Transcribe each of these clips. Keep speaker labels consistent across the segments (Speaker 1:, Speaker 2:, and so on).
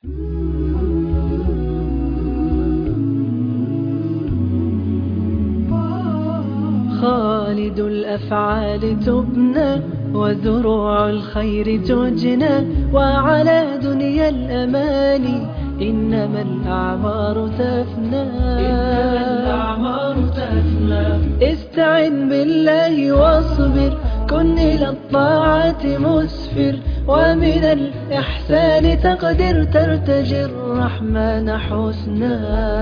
Speaker 1: خالد الأفعال تبنى وزروع الخير تجنى وعلى دنيا الأماني إنما الأعمار تفنى استعن بالله واصبر كن إلى الطاعات مسفر ومن الإحسان تقدر ترتجي الرحمن حسنا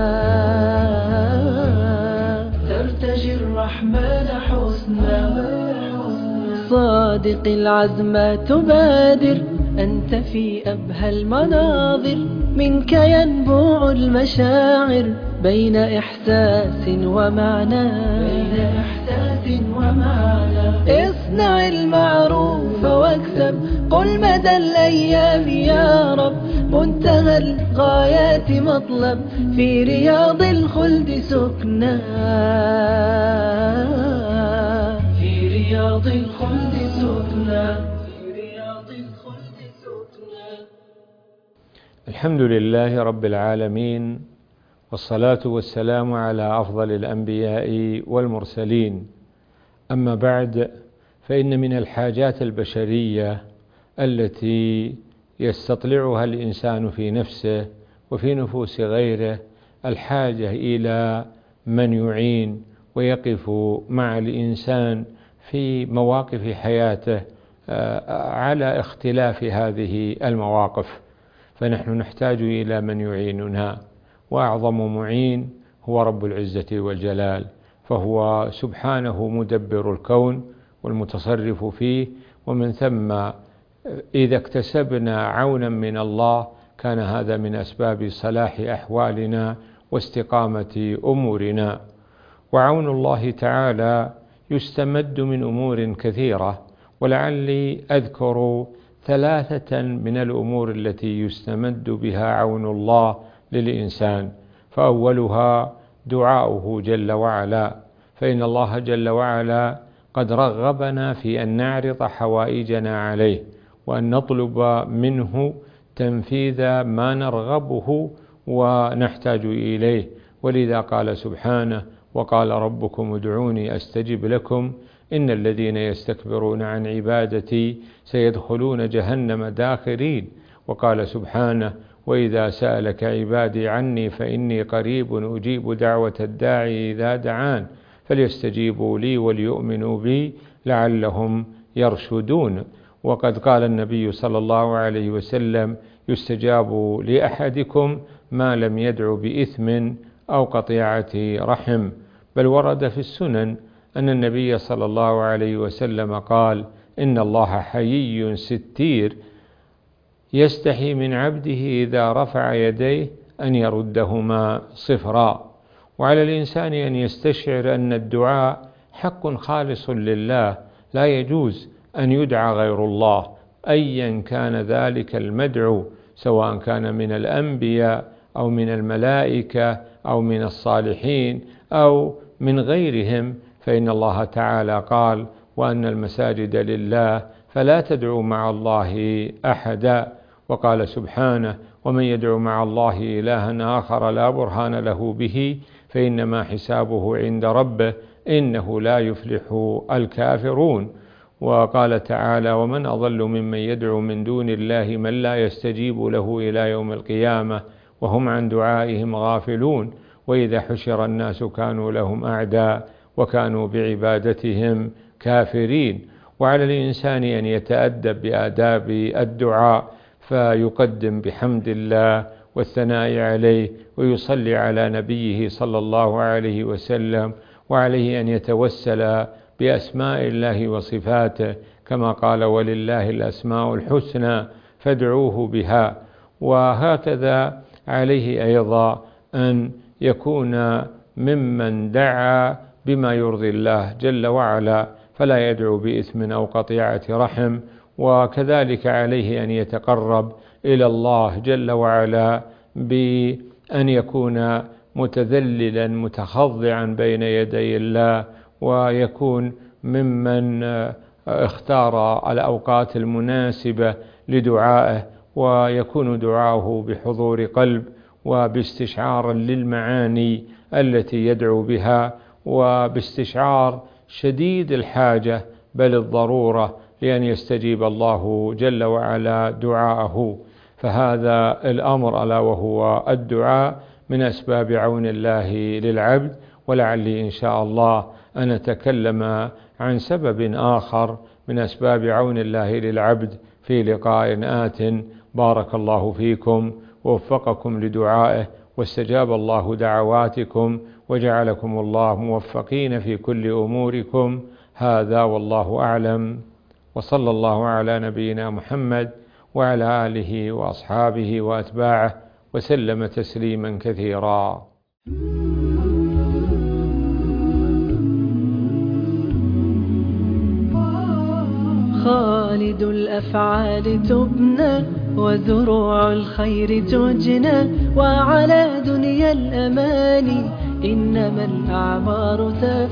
Speaker 1: صادق العزم تبادر أنت في أبهى المناظر منك ينبوع المشاعر بين إحساس ومعنى اصنع المعروف واكسب قل مدى الأيام يا رب منتهى الغايات مطلب في رياض الخلد سكنا
Speaker 2: الحمد لله رب العالمين، والصلاة والسلام على أفضل الأنبياء والمرسلين. أما بعد، فإن من الحاجات البشرية التي يستطلعها الإنسان في نفسه وفي نفوس غيره الحاجة إلى من يعين ويقف مع الإنسان في مواقف حياته على اختلاف هذه المواقف، فنحن نحتاج إلى من يعيننا، وأعظم معين هو رب العزة والجلال، فهو سبحانه مدبر الكون والمتصرف فيه، ومن ثم إذا اكتسبنا عونا من الله كان هذا من أسباب صلاح أحوالنا واستقامة أمورنا. وعون الله تعالى يستمد من أمور كثيرة، ولعلي أذكر ثلاثة من الأمور التي يستمد بها عون الله للإنسان. فأولها دعاؤه جل وعلا، فإن الله جل وعلا قد رغبنا في أن نعرض حوائجنا عليه، وأن نطلب منه تنفيذ ما نرغبه ونحتاج إليه، ولذا قال سبحانه: وقال ربكم ادعوني أستجب لكم إن الذين يستكبرون عن عبادتي سيدخلون جهنم داخرين. وقال سبحانه: وإذا سألك عبادي عني فإني قريب أجيب دعوة الداعي إذا دعان فليستجيبوا لي وليؤمنوا بي لعلهم يرشدون. وقد قال النبي صلى الله عليه وسلم: يستجاب لأحدكم ما لم يدع بإثم أو قطيعة رحم. بل ورد في السنن أن النبي صلى الله عليه وسلم قال: إن الله حيي ستير يستحي من عبده إذا رفع يديه أن يردهما صفرا. وعلى الإنسان أن يستشعر أن الدعاء حق خالص لله، لا يجوز أن يدعى غير الله أيا كان ذلك المدعو، سواء كان من الأنبياء أو من الملائكة أو من الصالحين أو من غيرهم، فإن الله تعالى قال: وأن المساجد لله فلا تدعوا مع الله أحدا. وقال سبحانه: ومن يدعو مع الله إلها آخر لا برهان له به فإنما حسابه عند ربه إنه لا يفلح الكافرون. وقال تعالى: ومن أضل ممن يدعو من دون الله من لا يستجيب له إلى يوم القيامة وهم عن دعائهم غافلون. وإذا حشر الناس كانوا لهم أعداء وكانوا بعبادتهم كافرين. وعلى الإنسان أن يتأدب بآداب الدعاء، فيقدم بحمد الله والثناء عليه ويصلي على نبيه صلى الله عليه وسلم، وعليه أن يتوسل بأسماء الله وصفاته كما قال: ولله الأسماء الحسنى فادعوه بها. وهكذا عليه أيضا أن يكون ممن دعا بما يرضي الله جل وعلا، فلا يدعو بإثم أو قطيعة رحم. وكذلك عليه أن يتقرب إلى الله جل وعلا بأن يكون متذللا متخضعا بين يدي الله، ويكون ممن اختار الأوقات المناسبة لدعائه، ويكون دعاؤه بحضور قلب وباستشعار للمعاني التي يدعو بها، وباستشعار شديد الحاجة بل الضرورة لأن يستجيب الله جل وعلا دعاءه. فهذا الأمر ألا وهو الدعاء من أسباب عون الله للعبد. ولعلي إن شاء الله أن أتكلم عن سبب آخر من أسباب عون الله للعبد في لقاء آت. بارك الله فيكم ووفقكم لدعائه، واستجاب الله دعواتكم، وجعلكم الله موفقين في كل أموركم. هذا والله أعلم، وصلى الله على نبينا محمد وعلى آله وأصحابه وأتباعه وسلم تسليما كثيرا.
Speaker 1: خالد الأفعال تبنى وزروع الخير تجنى، وعلى دنيا الأماني إنما الأعمار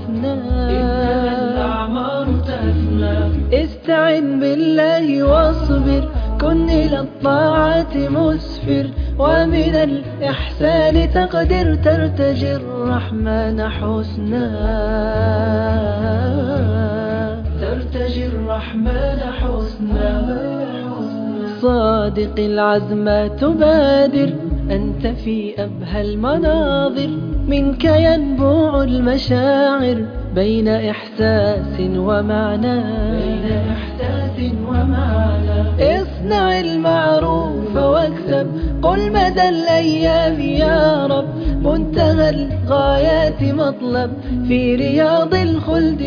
Speaker 1: تفنى. استعن بالله واصبر، كن إلى الطاعات مسفر، ومن الإحسان تقدر ترتجي الرحمن حسنا. صادق العزم تبادر، أنت في أبهى المناظر، منك ينبوع المشاعر بين إحساس ومعنى. اصنع المعروف واكسب، قل مدى الأيام يا رب، منتهى الغايات مطلب، في رياض الخلد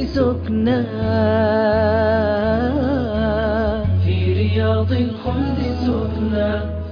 Speaker 1: سكنا.